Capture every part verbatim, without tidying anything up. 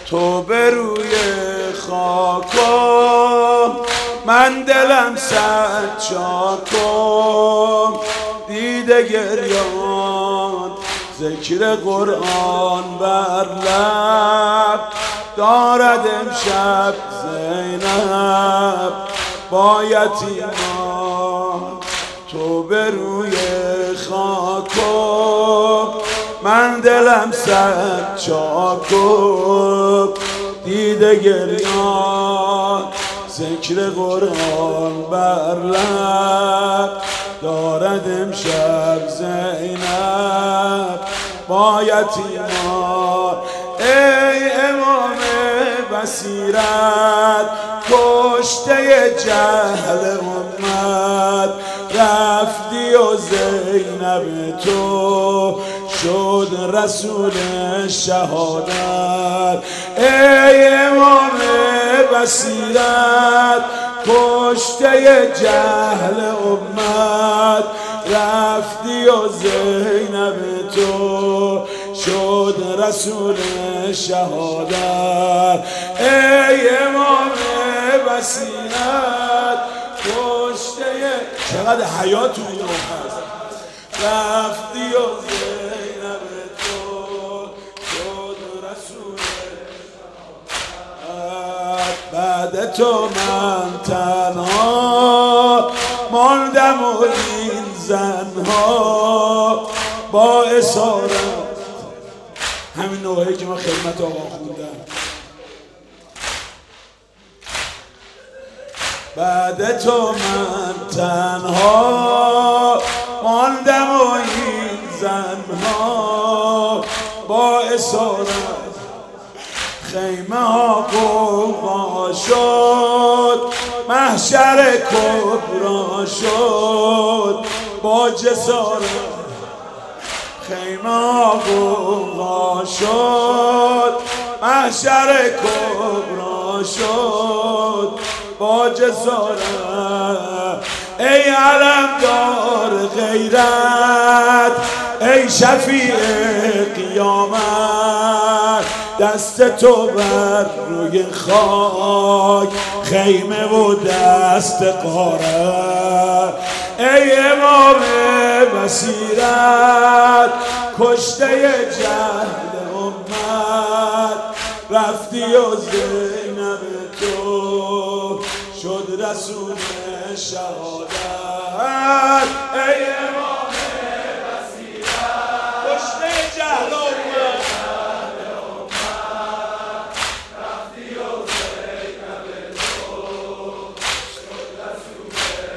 تو به روی خاکم، من دلم صد چاکم. دیده گریان ذکر قرآن بر لب، دارد امشب زینب با یتیمان. تو به روی خاکم، من دلم صد چاکم. دیده گریان ذکر قرآن بر لب، دارد امشب زینب با یتیمان. ای امام بصیرت، کشته جهل امت، رفتی و زینب تو شد رسول شهادت. ای امام بصیرت، کشته جهل امت، رفتی و زینب تو شد رسول شهادت. ای امام بصیرت، کشته چقدر حیات توی این هست، رفتی و زینب تو شد رسول شهادت. بعد تو من تنها ماندم و این زنها با اسارت. همین نوعی که من خدمت آقا خوندم. بعد تو من تنها ماندم و این زنها با اسارت. خیمه ها قوقا شد، محشر کبرا شد با جسارت. خیمه ها قوقا شد، محشر کبرا شد با جسارت. ای علمدار غیرت، ای شفیع قیامت، دست تو بر روی خاک، خیمه و دست غارت. ای امام بصیرت، کشته جهل امت، رفتی و زینب تو شد رسول شهادت. ای امام بصیرت، کشته جهل امت، رفتی و زینب تو شد رسول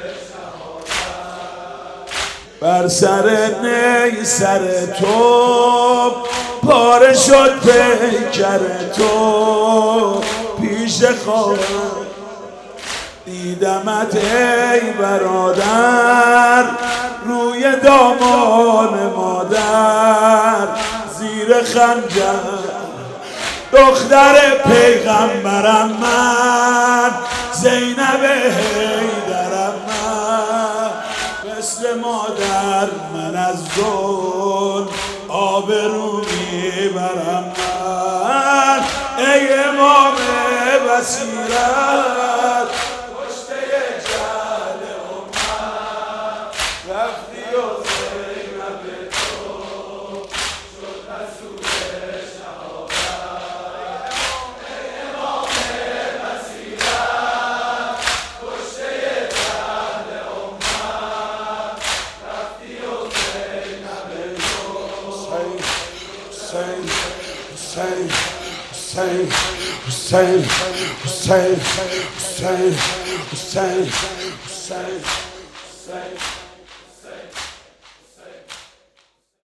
شهادت. بر سر نی سر تو پاره شد پیکر تو، پیش خواهم دیدمت ای برادر، روی دامان مادر زیر خنجر. دختر پیغمبرم من، زینب حیدرم من، مثل مادر من از ظلم آبرو میبرم من. ای امام بصیرت، کشته جهل امت، رفتی و زینب تو شد رسول شهادت. ای امام بصیرت، کشته جهل امت، رفتی و زینب تو. حسین حسین حسین حسین حسین حسین حسین حسین حسین حسین